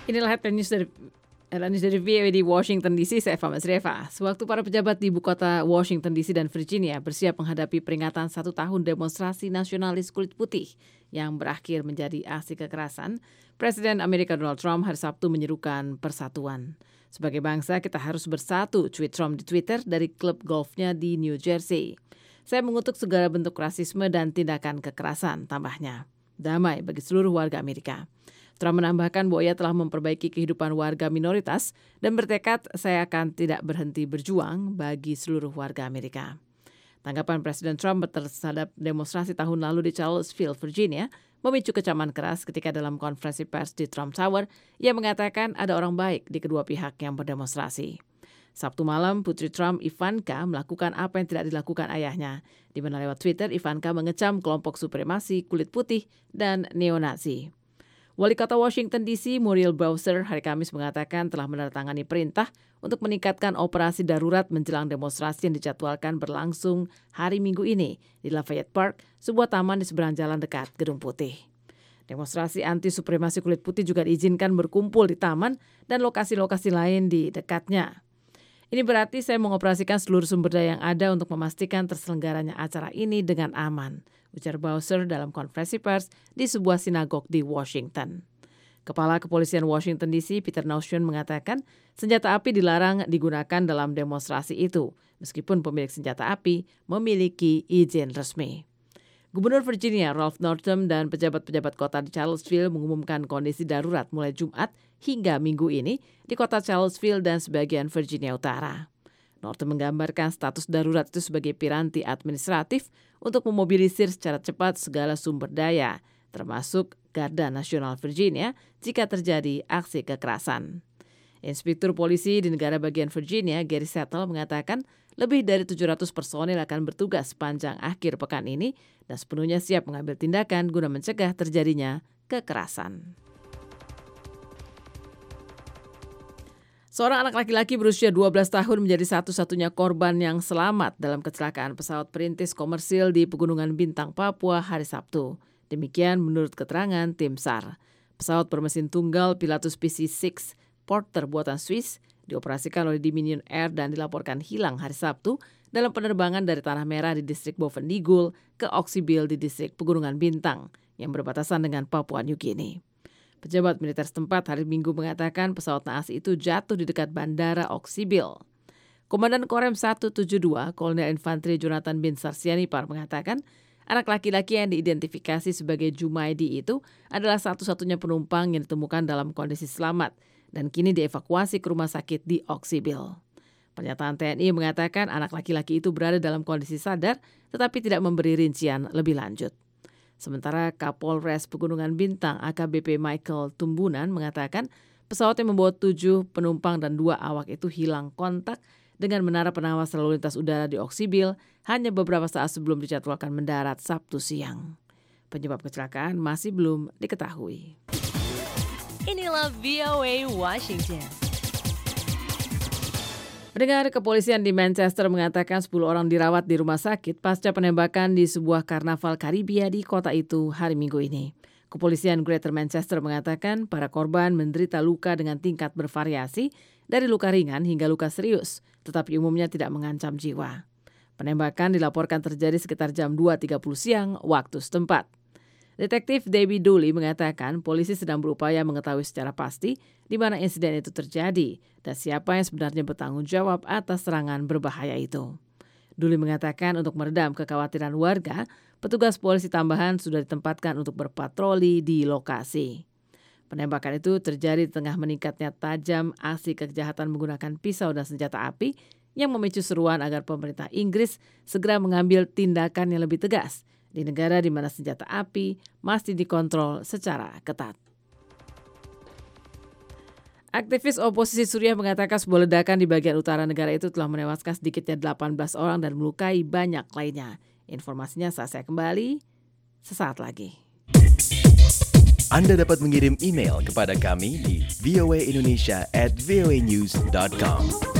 Inilah headline news dari VOA di Washington DC, saya Fama Sreva. Sewaktu para pejabat di ibu kota Washington DC dan Virginia bersiap menghadapi peringatan 1 tahun demonstrasi nasionalis kulit putih yang berakhir menjadi aksi kekerasan, Presiden Amerika Donald Trump hari Sabtu menyerukan persatuan. Sebagai bangsa kita harus bersatu, tweet Trump di Twitter dari klub golfnya di New Jersey. Saya mengutuk segala bentuk rasisme dan tindakan kekerasan, tambahnya. Damai bagi seluruh warga Amerika. Trump menambahkan bahwa ia telah memperbaiki kehidupan warga minoritas dan bertekad saya akan tidak berhenti berjuang bagi seluruh warga Amerika. Tanggapan Presiden Trump terhadap demonstrasi tahun lalu di Charlottesville, Virginia, memicu kecaman keras ketika dalam konferensi pers di Trump Tower, ia mengatakan ada orang baik di kedua pihak yang berdemonstrasi. Sabtu malam, putri Trump, Ivanka, melakukan apa yang tidak dilakukan ayahnya, di mana lewat Twitter Ivanka mengecam kelompok supremasi kulit putih dan neo-Nazi. Wali Kota Washington DC, Muriel Bowser, hari Kamis mengatakan telah menandatangani perintah untuk meningkatkan operasi darurat menjelang demonstrasi yang dijadwalkan berlangsung hari Minggu ini di Lafayette Park, sebuah taman di seberang jalan dekat Gedung Putih. Demonstrasi anti-supremasi kulit putih juga diizinkan berkumpul di taman dan lokasi-lokasi lain di dekatnya. Ini berarti saya mengoperasikan seluruh sumber daya yang ada untuk memastikan terselenggaranya acara ini dengan aman, ujar Bowser dalam konferensi pers di sebuah sinagog di Washington. Kepala Kepolisian Washington DC, Peter Naushawn, mengatakan senjata api dilarang digunakan dalam demonstrasi itu, meskipun pemilik senjata api memiliki izin resmi. Gubernur Virginia, Ralph Northam, dan pejabat-pejabat kota di Charlottesville mengumumkan kondisi darurat mulai Jumat hingga Minggu ini di kota Charlottesville dan sebagian Virginia Utara. Northam menggambarkan status darurat itu sebagai piranti administratif untuk memobilisir secara cepat segala sumber daya, termasuk Garda Nasional Virginia, jika terjadi aksi kekerasan. Inspektur polisi di negara bagian Virginia, Gary Settle, mengatakan lebih dari 700 personil akan bertugas sepanjang akhir pekan ini dan sepenuhnya siap mengambil tindakan guna mencegah terjadinya kekerasan. Seorang anak laki-laki berusia 12 tahun menjadi satu-satunya korban yang selamat dalam kecelakaan pesawat perintis komersil di Pegunungan Bintang, Papua hari Sabtu. Demikian menurut keterangan tim SAR. Pesawat bermesin tunggal Pilatus PC-6 Porter buatan Swiss dioperasikan oleh Dominion Air dan dilaporkan hilang hari Sabtu dalam penerbangan dari Tanah Merah di distrik Bovendigul ke Oksibil di distrik Pegunungan Bintang yang berbatasan dengan Papua New Guinea. Pejabat militer setempat hari Minggu mengatakan pesawat naas itu jatuh di dekat bandara Oksibil. Komandan Korem 172, Kolonel Infanteri Jonathan bin Sarsianipar mengatakan anak laki-laki yang diidentifikasi sebagai Jumaidi itu adalah satu-satunya penumpang yang ditemukan dalam kondisi selamat dan kini dievakuasi ke rumah sakit di Oksibil. Pernyataan TNI mengatakan anak laki-laki itu berada dalam kondisi sadar tetapi tidak memberi rincian lebih lanjut. Sementara Kapolres Pegunungan Bintang AKBP Michael Tumbunan mengatakan pesawat yang membawa 7 penumpang dan 2 awak itu hilang kontak dengan menara pengawas lalu lintas udara di Oksibil hanya beberapa saat sebelum dijadwalkan mendarat Sabtu siang. Penyebab kecelakaan masih belum diketahui. Inilah VOA Washington. Pendengar, kepolisian di Manchester mengatakan 10 orang dirawat di rumah sakit pasca penembakan di sebuah karnaval Karibia di kota itu hari Minggu ini. Kepolisian Greater Manchester mengatakan para korban menderita luka dengan tingkat bervariasi dari luka ringan hingga luka serius, tetapi umumnya tidak mengancam jiwa. Penembakan dilaporkan terjadi sekitar jam 2.30 siang waktu setempat. Detektif David Dooley mengatakan polisi sedang berupaya mengetahui secara pasti di mana insiden itu terjadi dan siapa yang sebenarnya bertanggung jawab atas serangan berbahaya itu. Dooley mengatakan untuk meredam kekhawatiran warga, petugas polisi tambahan sudah ditempatkan untuk berpatroli di lokasi. Penembakan itu terjadi di tengah meningkatnya tajam aksi kejahatan menggunakan pisau dan senjata api yang memicu seruan agar pemerintah Inggris segera mengambil tindakan yang lebih tegas di negara di mana senjata api masih dikontrol secara ketat. Aktivis oposisi Suriah mengatakan sebuah ledakan di bagian utara negara itu telah menewaskan sedikitnya 18 orang dan melukai banyak lainnya. Informasinya saat saya kembali sesaat lagi. Anda dapat mengirim email kepada kami di voaindonesia@voanews.com.